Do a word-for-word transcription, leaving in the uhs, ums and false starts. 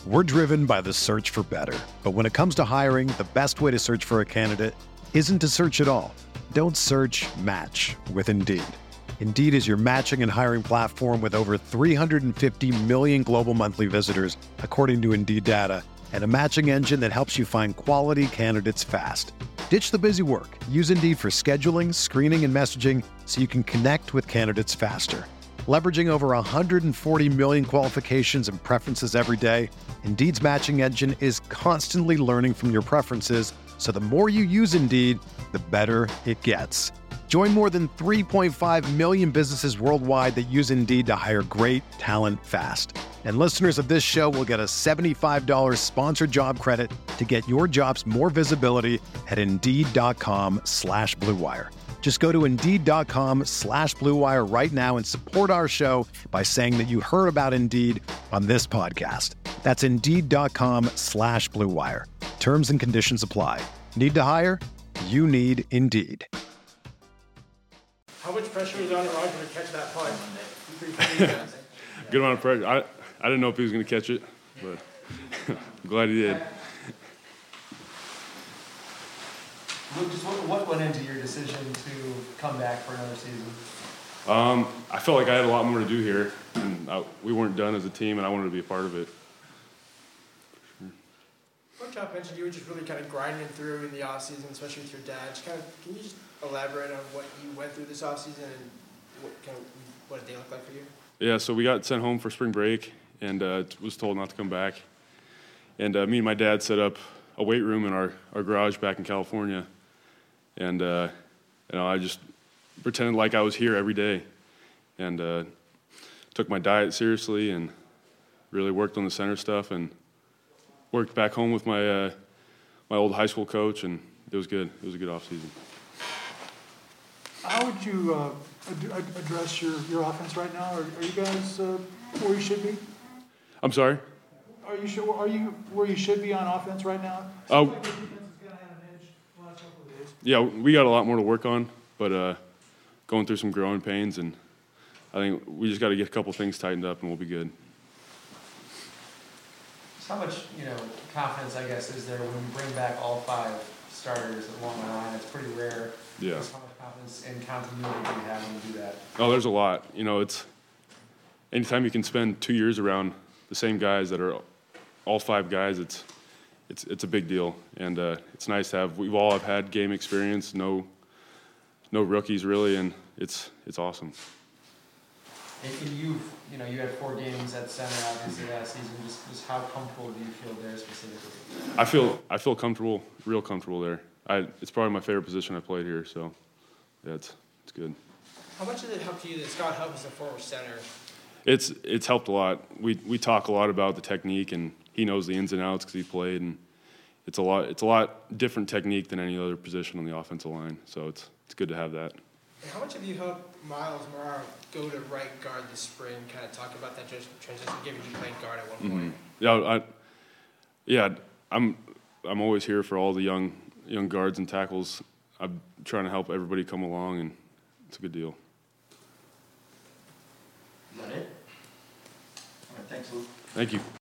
We're driven by the search for better. But when it comes to hiring, the best way to search for a candidate isn't to search at all. Don't search, match with Indeed. Indeed is your matching and hiring platform with over three hundred fifty million global monthly visitors, according to Indeed data, and a matching engine that helps you find quality candidates fast. Ditch the busy work. Use Indeed for scheduling, screening, and messaging so you can connect with candidates faster. Leveraging over one hundred forty million qualifications and preferences every day, Indeed's matching engine is constantly learning from your preferences, so the more you use Indeed, the better it gets. Join more than three point five million businesses worldwide that use Indeed to hire great talent fast. And listeners of this show will get a seventy-five dollars sponsored job credit to get your jobs more visibility at Indeed.com slash Blue Wire. Just go to Indeed.com slash Blue Wire right now and support our show by saying that you heard about Indeed on this podcast. That's Indeed.com slash Blue Wire. Terms and conditions apply. Need to hire? You need Indeed. How much pressure was on Roger to catch that punt? Good amount of pressure. I, I didn't know if he was going to catch it, but I'm glad he did. Luke, just what, what went into your decision to come back for another season? Um, I felt like I had a lot more to do here, and I, we weren't done as a team, and I wanted to be a part of it. Coach Chop mentioned you were just really kind of grinding through in the offseason, especially with your dad. Just kind of, can you just elaborate on what you went through this offseason and what kind of what did they look like for you? Yeah, so we got sent home for spring break and uh, was told not to come back. And uh, me and my dad set up a weight room in our, our garage back in California. And uh, you know, I just pretended like I was here every day, and uh, took my diet seriously and really worked on the center stuff, and worked back home with my uh, my old high school coach, and it was good. It was a good off season. How would you uh, ad- address your, your offense right now? Are, are you guys uh, where you should be? I'm sorry? Are you sure? Are you where you should be on offense right now? Oh. Seems like your defense is gonna have an edge the last couple of days. Yeah, we got a lot more to work on, but uh, going through some growing pains, and I think we just got to get a couple things tightened up, and we'll be good. So how much, you know, confidence, I guess, is there when you bring back all five starters along the line? It's pretty rare. Yeah. Just how much confidence and continuity do you have when you do that? Oh, there's a lot. You know, it's anytime you can spend two years around the same guys that are all five guys, it's it's it's a big deal, and uh, it's nice to have. We've all have had game experience, no no rookies really, and it's it's awesome. And you, you know, you had four games at center obviously last season. Just, just how comfortable do you feel there specifically? I feel I feel comfortable, real comfortable there. I it's probably my favorite position I played here, so yeah, it's it's good. How much did it help you that Scott Huff is a former center? It's it's helped a lot. We we talk a lot about the technique, and he knows the ins and outs because he played, and it's a lot it's a lot different technique than any other position on the offensive line. So it's it's good to have that. And how much have you helped Miles Moraro go to right guard this spring? Kind of talk about that transition, given you played guard at one point. Mm-hmm. Yeah, I, yeah, I'm I'm always here for all the young young guards and tackles. I'm trying to help everybody come along, and it's a good deal. Is that it? All right, thanks, Luke. Thank you.